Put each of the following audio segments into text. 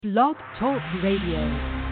Blog Talk Radio.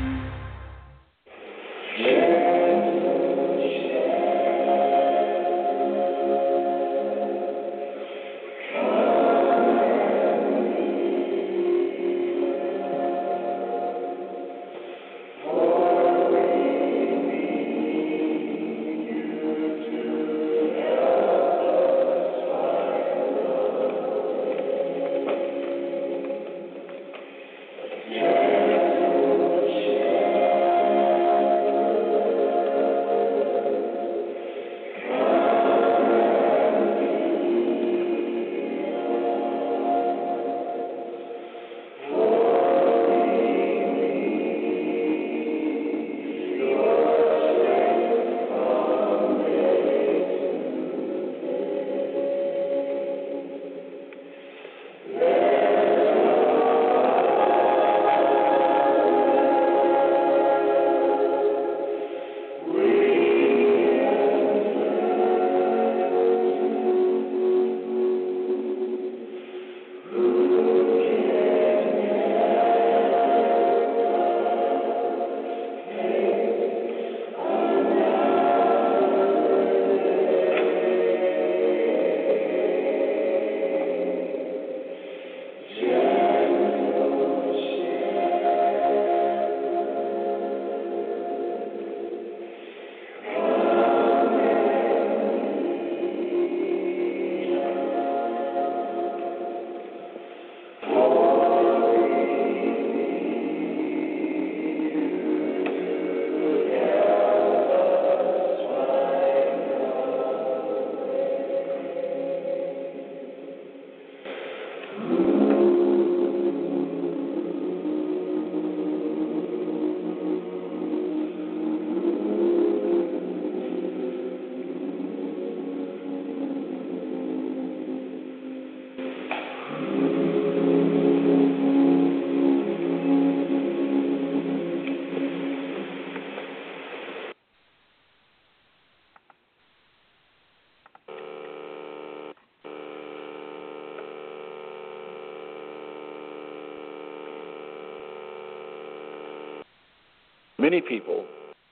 Many people,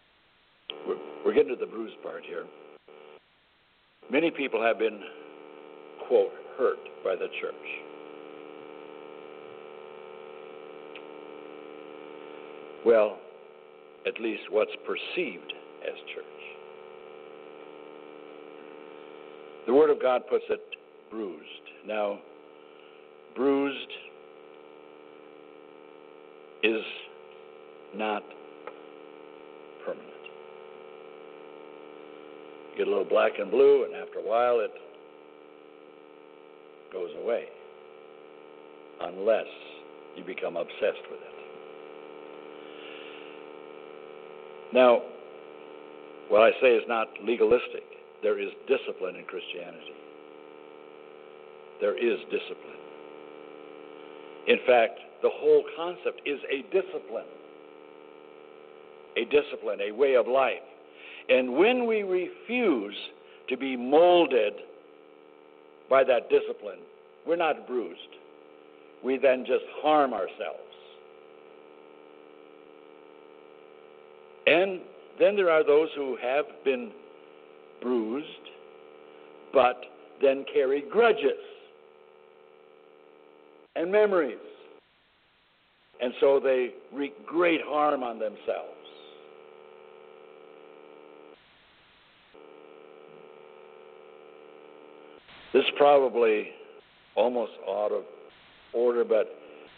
we're getting to the bruise part here. Many people have been, quote, hurt by the church. Well, at least what's perceived as church. The Word of God puts it bruised. Now, bruised is not permanent. You get a little black and blue, and after a while it goes away, unless you become obsessed with it. Now, what I say is not legalistic. There is discipline in Christianity. There is discipline. In fact, the whole concept is a discipline. A discipline, a way of life. And when we refuse to be molded by that discipline, we're not bruised. We then just harm ourselves. And then there are those who have been bruised, but then carry grudges and memories. And so they wreak great harm on themselves. This is probably almost out of order, but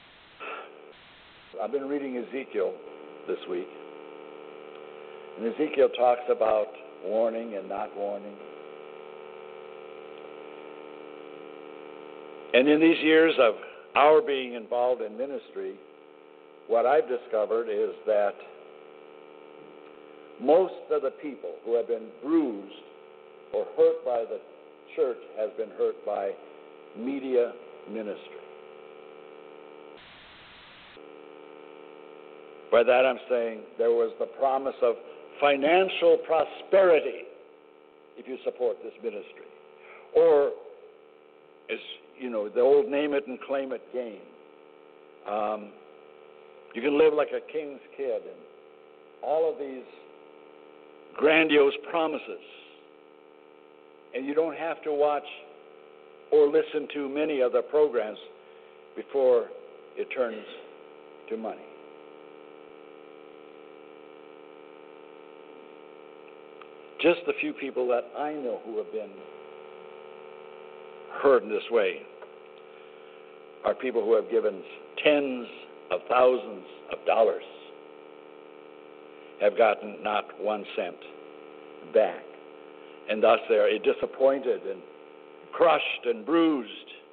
I've been reading Ezekiel this week. And Ezekiel talks about warning and not warning. And in these years of our being involved in ministry, what I've discovered is that most of the people who have been bruised or hurt by the church has been hurt by media ministry. By that I'm saying there was the promise of financial prosperity if you support this ministry. Or, as you know, the old name it and claim it game. You can live like a king's kid and all of these grandiose promises. And you don't have to watch or listen to many of the programs before it turns to money. Just the few people that I know who have been hurt in this way are people who have given tens of thousands of dollars, have gotten not 1 cent back, and thus they are disappointed and crushed and bruised.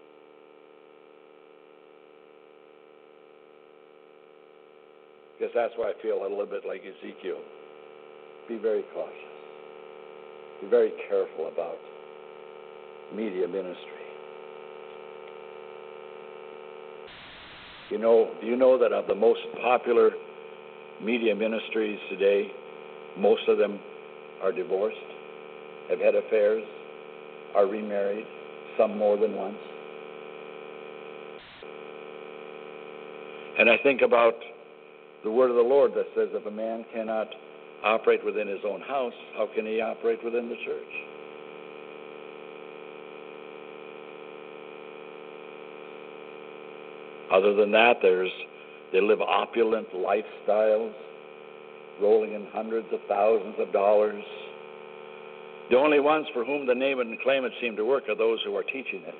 Because that's why I feel a little bit like Ezekiel. Be very cautious. Be very careful about media ministry. Do you know that of the most popular media ministries today, most of them are divorced, have had affairs, are remarried, some more than once? And I think about the word of the Lord that says if a man cannot operate within his own house, how can he operate within the church? Other than that, they live opulent lifestyles, rolling in hundreds of thousands of dollars. The only ones for whom the name it and claim it seem to work are those who are teaching it.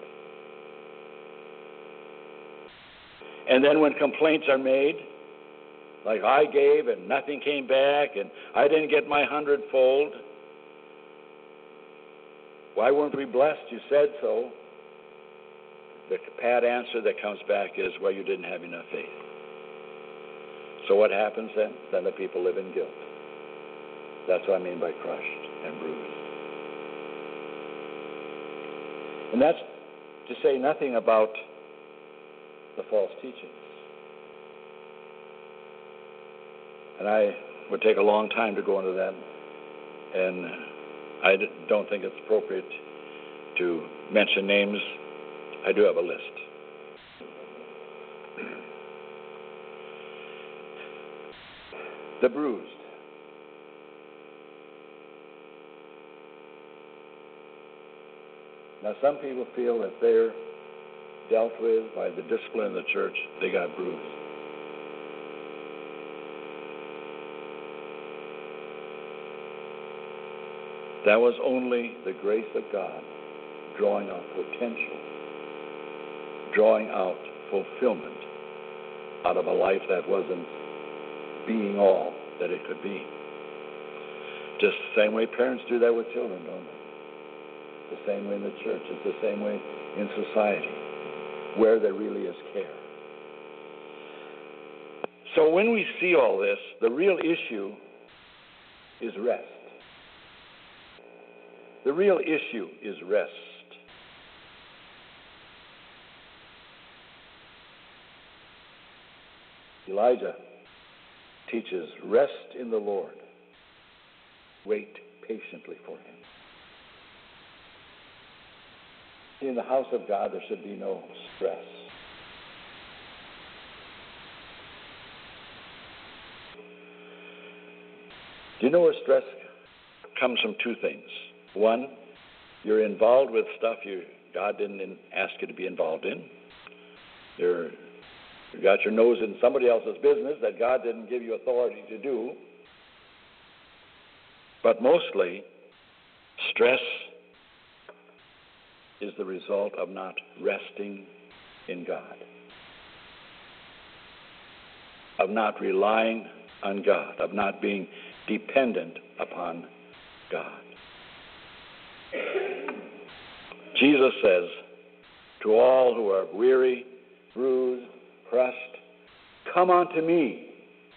And then when complaints are made, like I gave and nothing came back and I didn't get my 100-fold, why weren't we blessed? You said so. The pat answer that comes back is, well, you didn't have enough faith. So what happens then? Then the people live in guilt. That's what I mean by crushed and bruised. And that's to say nothing about the false teachings. And I would take a long time to go into that, and I don't think it's appropriate to mention names. I do have a list. The bruised. Now, some people feel that they're dealt with by the discipline of the church, they got bruised. That was only the grace of God drawing out potential, drawing out fulfillment out of a life that wasn't being all that it could be. Just the same way parents do that with children, don't they? The same way in the church. It's the same way in society, where there really is care. So when we see all this, the real issue is rest. The real issue is rest. Elijah teaches rest in the Lord. Wait patiently for him. In the house of God, there should be no stress. Do you know where stress comes from? Two things. One, you're involved with stuff God didn't ask you to be involved in. You got your nose in somebody else's business that God didn't give you authority to do. But mostly, stress is the result of not resting in God, of not relying on God, of not being dependent upon God. Jesus says, to all who are weary, bruised, crushed, come unto me,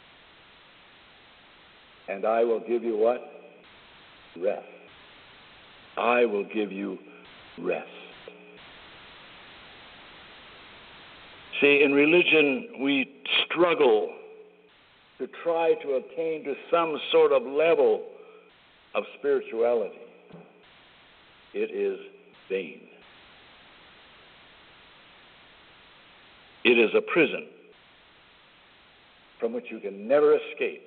and I will give you what? Rest. I will give you rest. See, in religion, we struggle to try to attain to some sort of level of spirituality. It is vain. It is a prison. from which you can never escape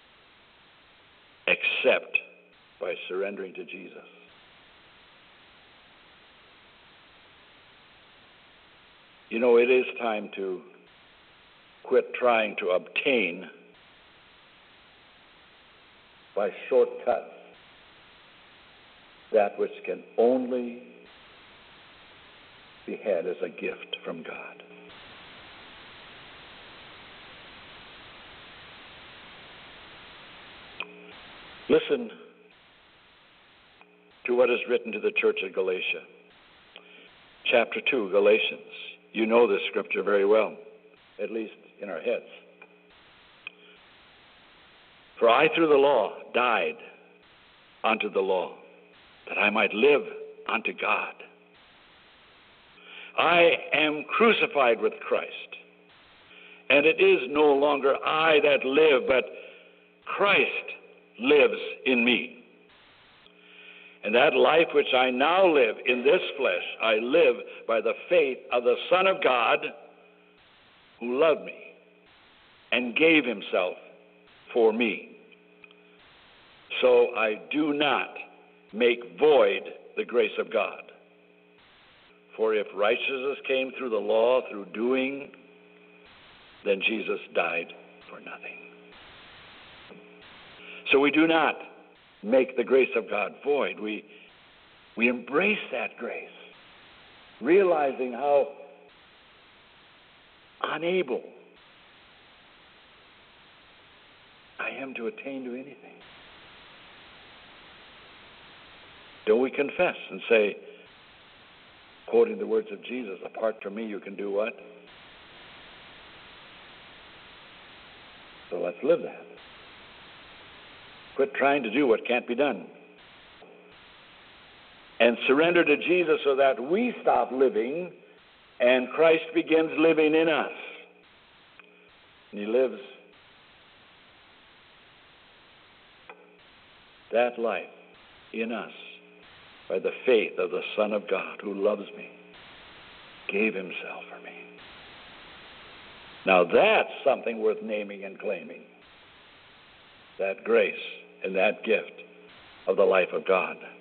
except by surrendering to Jesus. You know, it is time to quit trying to obtain by shortcuts that which can only be had as a gift from God. Listen to what is written to the church at Galatia. Chapter 2, Galatians. You know this scripture very well, at least in our heads. For I through the law died unto the law, that I might live unto God. I am crucified with Christ, and it is no longer I that live, but Christ lives in me. And that life which I now live in this flesh, I live by the faith of the Son of God, who loved me and gave himself for me. So I do not make void the grace of God. For if righteousness came through the law, through doing, then Jesus died for nothing. So we do not make the grace of God void. We embrace that grace, realizing how unable I am to attain to anything. Don't we confess and say, quoting the words of Jesus, apart from me you can do what? So let's live that. Quit trying to do what can't be done. And surrender to Jesus so that we stop living and Christ begins living in us. And he lives that life in us by the faith of the Son of God who loves me, gave himself for me. Now that's something worth naming and claiming. That grace and that gift of the life of God.